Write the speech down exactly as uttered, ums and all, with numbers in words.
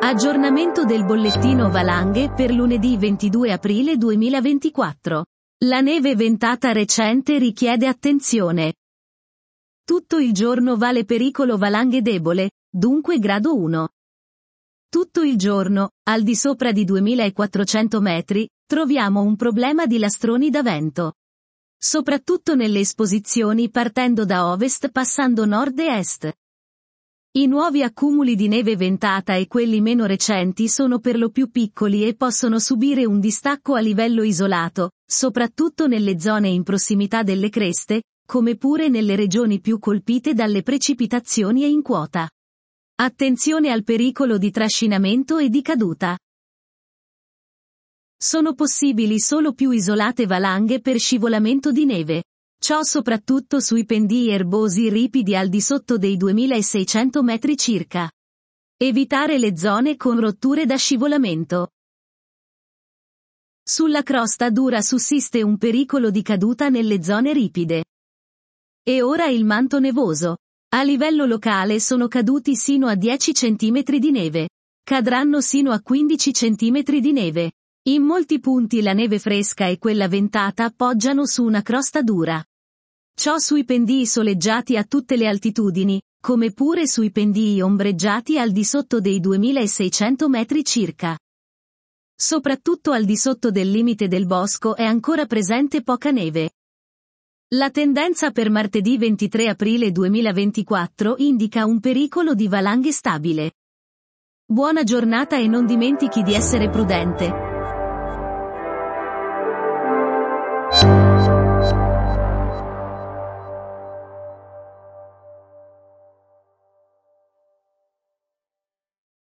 Aggiornamento del bollettino valanghe per lunedì ventidue aprile duemilaventiquattro. La neve ventata recente richiede attenzione. Tutto il giorno vale pericolo valanghe debole, dunque grado uno. Tutto il giorno, al di sopra di duemilaquattrocento metri, troviamo un problema di lastroni da vento. Soprattutto nelle esposizioni partendo da ovest passando nord e est. I nuovi accumuli di neve ventata e quelli meno recenti sono per lo più piccoli e possono subire un distacco a livello isolato, soprattutto nelle zone in prossimità delle creste, come pure nelle regioni più colpite dalle precipitazioni e in quota. Attenzione al pericolo di trascinamento e di caduta. Sono possibili solo più isolate valanghe per scivolamento di neve. Ciò soprattutto sui pendii erbosi ripidi al di sotto dei duemilaseicento metri circa. Evitare le zone con rotture da scivolamento. Sulla crosta dura sussiste un pericolo di caduta nelle zone ripide. E ora il manto nevoso. A livello locale sono caduti sino a dieci centimetri di neve. Cadranno sino a quindici centimetri di neve. In molti punti la neve fresca e quella ventata poggiano su una crosta dura. Ciò sui pendii soleggiati a tutte le altitudini, come pure sui pendii ombreggiati al di sotto dei duemilaseicento metri circa. Soprattutto al di sotto del limite del bosco è ancora presente poca neve. La tendenza per martedì ventitré aprile duemilaventiquattro indica un pericolo di valanghe stabile. Buona giornata e non dimentichi di essere prudente.